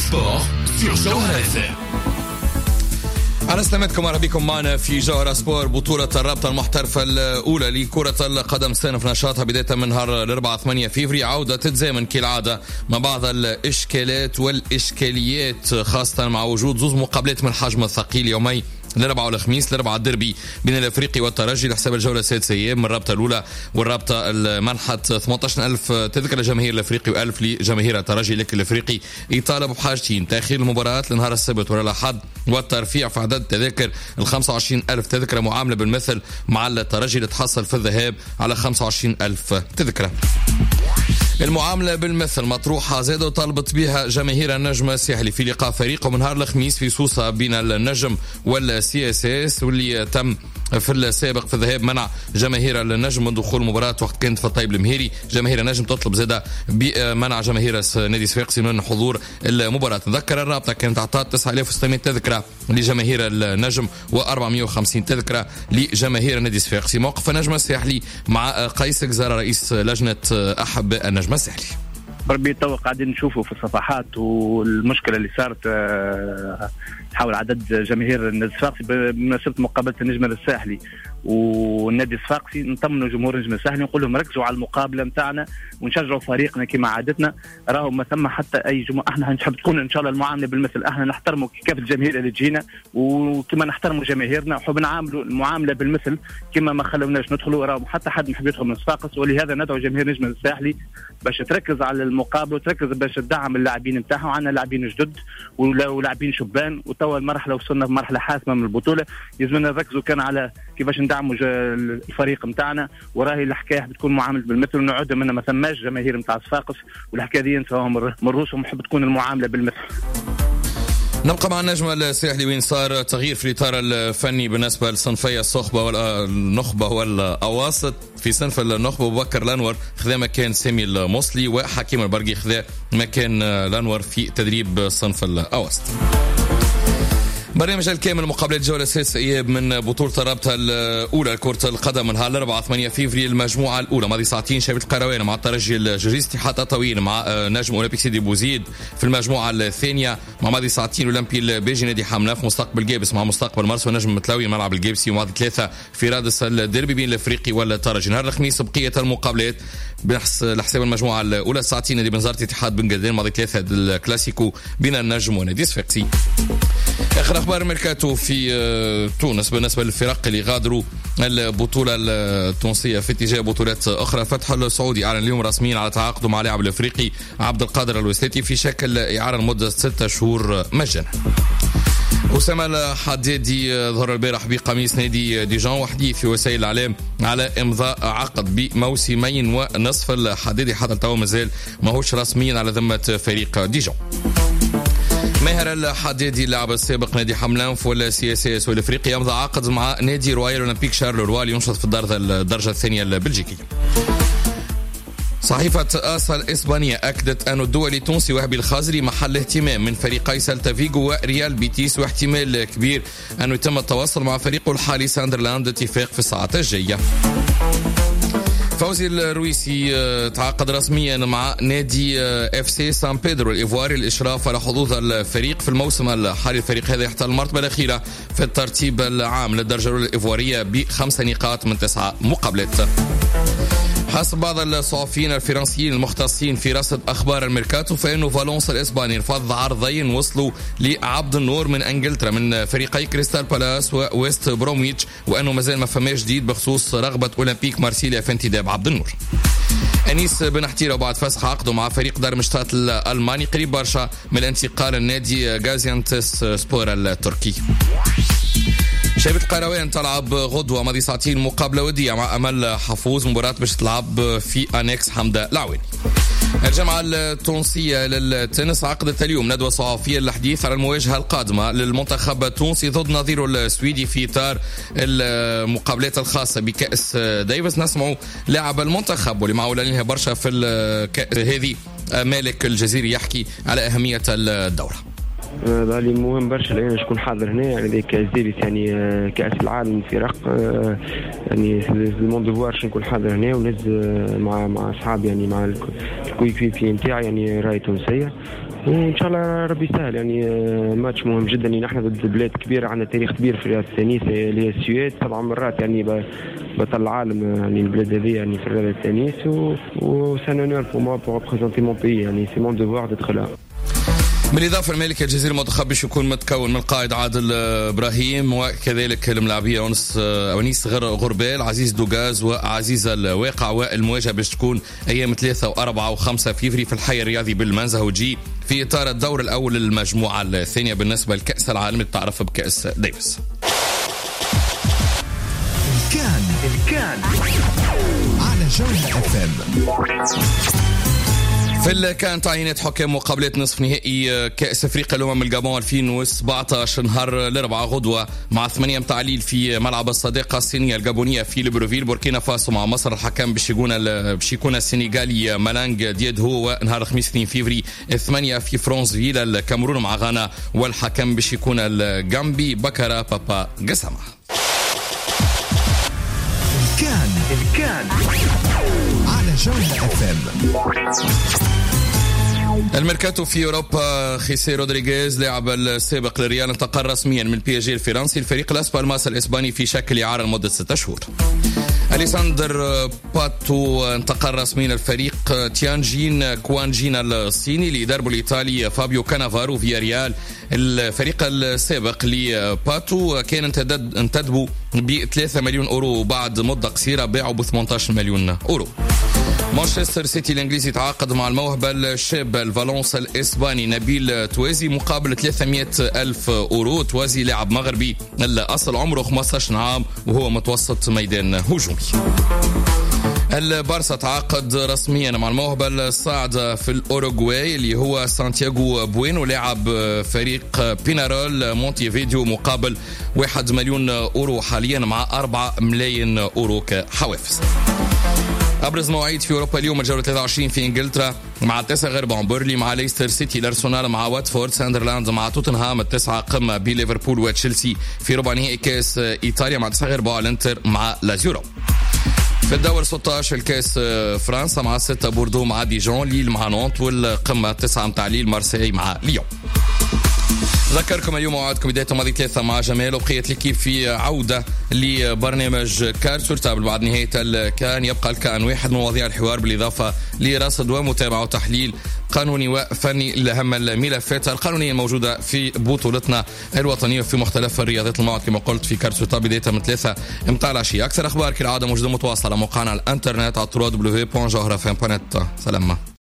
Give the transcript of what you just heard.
sport sur Jawhara FM. أنا سلامتكم، أهلا بكم معنا في جوهرة سبور. بطولة الرابطة المحترفة الأولى لكرة القدم استأنف نشاطها بداية من نهار الأربعاء 8 فيفري. عودة تتزامن كالعادة مع بعض الإشكالات والإشكاليات، خاصة مع وجود زوز مقابلات من حجم الثقيل يومي الأربعاء والخميس. الأربعاء الدربي بين الأفريقي والترجي لحساب الجولة السادسة أيام من الرابطة الأولى، والرابطة منحت 18,000 تذكرة لجماهير الأفريقي و1000 لجماهير الترجي. لكن الأفريقي يطالب بحاجتين: تأخير المباراة لنهار السبت ولا الأحد، والترفيع في عدد التذاكر. 25,000 تذكرة معاملة بالمثل مع الترجي لتحصل في الذهاب على 25,000 تذكرة. المعاملة بالمثل مطروحة زاد وطالبت بها جماهير النجم الساحلي في لقاء فريقه من نهار الخميس في سوسة بين النجم والسي اس اس، واللي تم في السابق في الذهاب منع جماهير النجم من دخول المباراة وقت كانت في الطيب المهيري. جماهير النجم تطلب زادة بمنع جماهير نادي صفاقسي من حضور المباراة. تذكر الرابطة كانت أعطت 9,600 تذكرة لجماهير النجم و450 تذكرة لجماهير نادي صفاقسي. موقف النجم الساحلي مع قيس جزارة رئيس لجنة أحباء النجم الساحلي. ربي يتوقع قاعدين نشوفه في الصفحات، والمشكلة اللي صارت حول عدد جماهير النادي الصفاقسي بمناسبة مقابلة النجم الساحلي والنادي الصفاقسي. نطمنوا جمهور النجم الساحلي ونقول لهم ركزوا على المقابلة متاعنا ونشجعوا فريقنا كما عادتنا. راهو ما ثم حتى أي جمهور، احنا نحب تكون إن شاء الله المعاملة بالمثل. احنا نحترموا كافة الجماهير اللي تجينا وكما نحترموا جماهيرنا، وحب نعاملوا المعاملة بالمثل كما ما خلوناش ندخلوا. راهو حتى حد محب يدخل من صفاقس، ولهذا ندعو جماهير النجم الساحلي باش تركز على المقابله وتركز باش تدعم اللاعبين نتاعها. وعندنا لاعبين جدد ولاعبين شبان، وتوا المرحله وصلنا في مرحله حاسمه من البطوله. يلزمنا نركزوا كان على كيفاش ندعموا الفريق نتاعنا، وراهي الحكايه بتكون معامله بالمثل. ونعود من ما ثماش جماهير نتاع صفاقس، والحكايه دي نسواهم من روسهم، حب تكون المعامله بالمثل. نبقى مع النجم الساحلي وين صار تغيير في الإطار الفني بالنسبة لصنفي الصحبة والنخبة والأواسط. في صنف النخبة أبو بكر الأنور خذا مكان سامي الموصلي، وحكيم البرقي خذا مكان الأنور في تدريب صنف الأواسط. برنامج الكامل مقابلة الجولة السادسة إياب من بطولة الرابطة الأولى لكرة القدم من نهار الأربعاء 8 فيفري. المجموعة الأولى ماضي ساعتين شبيبة القروان مع الترجي الجزيري، اتحاد تطاوين مع نجم أولمبيك سيدي بوزيد. في المجموعة الثانية مع ماضي ساعتين أولمبي البيجي نادي حملة، في مستقبل جابس مع مستقبل مرسى ونجم متلاوي ملعب الجابسي. وماضي 3 في رادس الديربي بين الأفريقي والترجي. نهار الخميس بقية المقابلات لحساب المجموعة الأولى ساعتين نادي بنزرت اتحاد بن قردان. ماضي 3 الكلاسيكو بين النجم ونادي صفاقسي. آخر أخبار ميركاتو في تونس بالنسبة للفرق اللي غادروا البطولة التونسية في اتجاه بطولات أخرى. فتح السعودي أعلن اليوم رسميا على تعاقده مع لاعب الأفريقي عبد القادر الوسلاتي في شكل إعارة لمدة 6 شهور مجانا. أسامة الحدادي ظهر البارح بقميص نادي ديجان، وحديث في وسائل الإعلام على إمضاء عقد بموسمين ونصف. الحدادي حتى التو مازال ماهوش رسميا على ذمة فريق ديجان. ماهر الحدادي اللاعب السابق نادي حملانف والسي اس اس والافريقي يمضى عقد مع نادي رويال اولمبيك شارلوروا لينشط في الدرجه الثانيه البلجيكيه. صحيفة آسا الإسبانية أكدت أن الدولي التونسي وهبي الخازري محل اهتمام من فريقي سيلتا فيغو وريال بيتيس، واحتمال كبير أنه يتم التواصل مع فريقه الحالي ساندرلاند اتفاق في الساعات الجاية. فوزي الرويسي تعاقد رسميا مع نادي اف سي سان بيدرو الايفواري للاشراف على حظوظ الفريق في الموسم الحالي. الفريق هذا يحتل المرتبه الاخيره في الترتيب العام للدرجه الاولى الايفواريه ب5 نقاط من 9 مقابلات. حسب بعض الصحفيين الفرنسيين المختصين في رصد أخبار الميركاتو، فإنه فالونس الإسباني رفض عرضين وصلوا لعبد النور من إنجلترا من فريقي كريستال بالاس وويست برومويتش، وأنه مازال ما فماش جديد بخصوص رغبة أولمبيك مارسيليا في انتداب عبد النور. أنيس بن حتيرة بعد فسخ عقده مع فريق دارمشتات الألماني قريب برشا من الانتقال النادي غازيانتس سبور التركي. شبيبة القروان تلعب غدوة ماضي ساعتين مقابلة ودية مع أمل حفوظ، مباراة باش تلعب في أنكس حمدة العويني. الجامعة التونسية للتنس عقدت اليوم ندوة صحفية للحديث على المواجهة القادمة للمنتخب التونسي ضد نظيره السويدي في إطار المقابلات الخاصة بكأس ديفيس. نسمعوا لاعب المنتخب واللي معه لها برشا في الكأس هذه مالك الجزيري يحكي على أهمية الدورة. هذا اللي مهم برشا لأن شكون حاضر هنا، يعني ذيك كأس ديفيس يعني كأس العالم فرق، يعني المون ديفوار نكون حاضر هنا ونز مع أصحابي، يعني مع الكويكيبي نتاعي يعني راي تونسية. وان شاء الله ربي يسهل. يعني ماتش مهم جدا، يعني احنا ضد بلاد كبيره، عندنا تاريخ كبير في رياضه التنس اللي هي السويد 7 مرات يعني بطل العالم، يعني البلاد هذه يعني في رياضه التنس، وسان اونور بور موا بور ريبريزونتي مون بيي، يعني سي مون ديفوار ددخلها. بالإضافة الملك الجزيرة المنتخب باش يكون متكون من القائد عادل إبراهيم، وكذلك الملاعبية أونيس غربال، عزيز دوغاز وعزيز الواقع. والمواجهة باش تكون أيام 3 و4 و5 فيفري في الحي الرياضي بالمنزه، وتجي في إطار الدور الأول للمجموعة الثانية بالنسبة لكأس العالم اللي تعرف بكأس ديفيس. الكان على جولة FM. في الكان تعيينات حكام مقابلات نصف نهائي كأس أفريقيا الأمم الجابون 2017 نهار الأربعاء غدوة مع 8 متعليل في ملعب الصداقة الصينية الجابونية في ليبروفيل. بوركينا فاسو مع مصر، الحكم باش يكون السنغالي مالانج دياد هو. ونهار الخميس 2 فيفري 8 في فرانسفيل الكاميرون مع غانا، والحكم باش يكون الجامبي بكرة بابا قسمة. الكان على جولة FM. الميركاتو في أوروبا، خيسي رودريغيز لاعب السابق للريال انتقل رسميا من بي جي الفرنسي الفريق لاس بالماس الإسباني في شكل إعارة لمدة 6 شهور. أليساندر باتو انتقل رسميا الفريق تيانجين كوانجين الصيني ليدربه الإيطالي فابيو كانافارو في ريال. الفريق السابق لباتو كان انتدبوا ب 3 مليون أورو، بعد مدة قصيرة باعوا ب 18 مليون أورو. مانشستر سيتي الانجليزي تعاقد مع الموهبة الشاب الفالونس الاسباني نبيل توازي مقابل 300 ألف أورو. توازي لاعب مغربي الأصل، عمره 15 عام وهو متوسط ميدان هجومي. البارسا تعاقد رسميا مع الموهبة الصاعدة في الأوروغواي اللي هو سانتياغو بوينو، لاعب فريق بينارول مونتيفيديو مقابل 1 مليون أورو حاليا مع 4 ملايين أورو كحوافز. أبرز مواعيد في أوروبا اليوم: الجولة 23 في إنجلترا مع 9 غربان، بيرلي مع ليستر سيتي، الأرسنال مع واتفورد، ساندرلاند مع توتنهام، 9 قمة بليفربول وتشيلسي. في ربع نهائي كاس إيطاليا مع 9 غربان الانتر مع لازيورو. في الدور 16 الكاس فرنسا مع 6 بوردو مع ديجون، ليل مع نونت، والقمة 9 متاع ليل، مارسيل مع ليون. ذكركم اليوم موعدكم بداية ماضي 3 مع جمال، وبقية الكيب في عودة لبرنامج كار سورتابل بعد نهاية الكان. يبقى الكان واحد من مواضيع الحوار بالإضافة لرصد ومتابعة وتحليل قانوني وفني لأهم الملفات القانونية الموجودة في بطولتنا الوطنية في مختلف الرياضات. الموعد كما قلت في كار سورتابل بداية من 3 متاع العشية. أكثر أخبار كالعادة موجودة متواصلة على موقعنا الانترنت على www.jawhrafm.net. سلام.